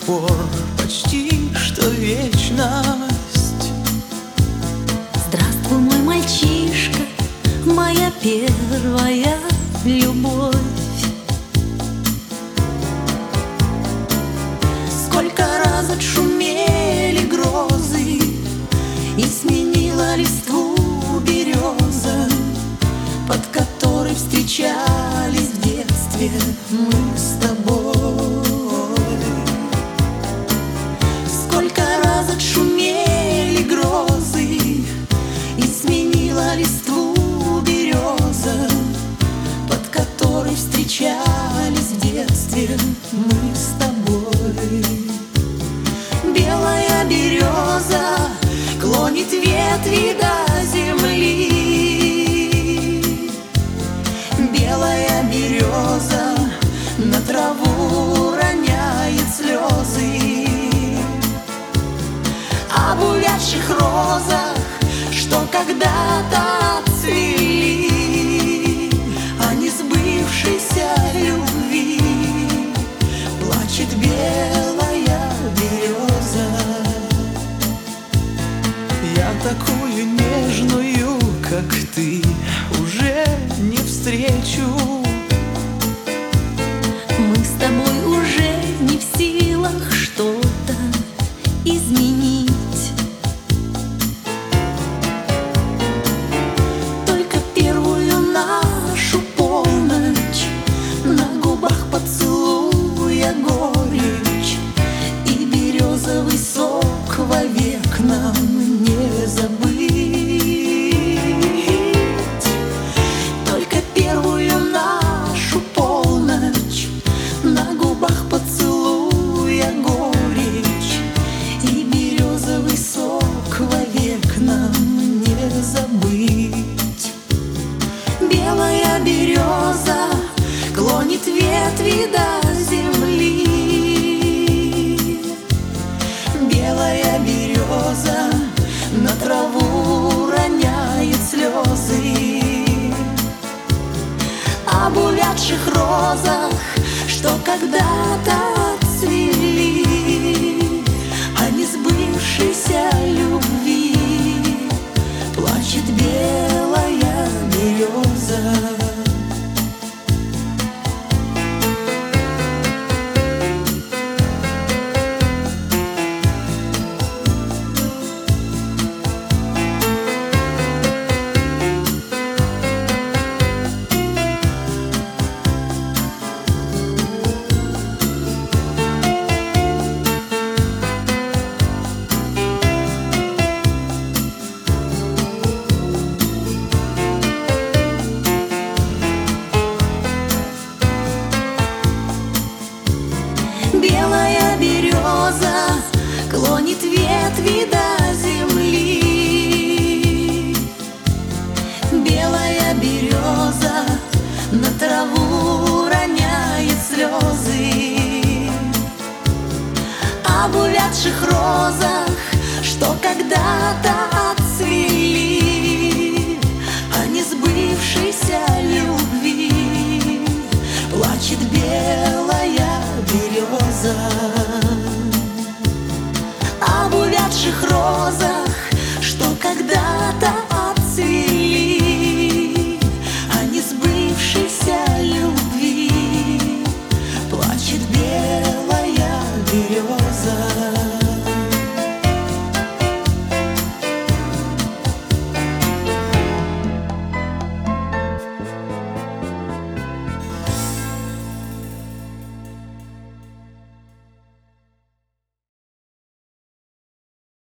пор почти что вечность. Здравствуй, мой мальчишка, моя первая любовь. Сколько раз отшумели грозы и сменила листву береза, под которой встречались в детстве мы с тобой. Сколько раз отшумели грозы и сменила листву береза, под которой встречались в детстве мы с тобой. Белая береза клонит ветви до земли. Белая береза на траву роняет слезы. Об увядших розах, что когда-то отцвели, о несбывшейся любви плачет белая береза. Я такую нежную, как ты, уже не встречу. Мы с тобой уже не в силах что-то изменить. Только первую нашу полночь, на губах поцелуя горечь и березовый сок вовек нам не забыть. Только первую нашу полночь, на губах поцелуя горечь и березовый сок вовек нам не забыть. Белая береза клонит ветви до земли. Белая береза на траву роняет слезы. Об увядших розах, что когда-то отцвели, о несбывшейся любви плачет белая береза. Белая береза клонит ветви до земли. Белая береза на траву роняет слезы. Об увядших розах, что когда-то отцвели, о несбывшейся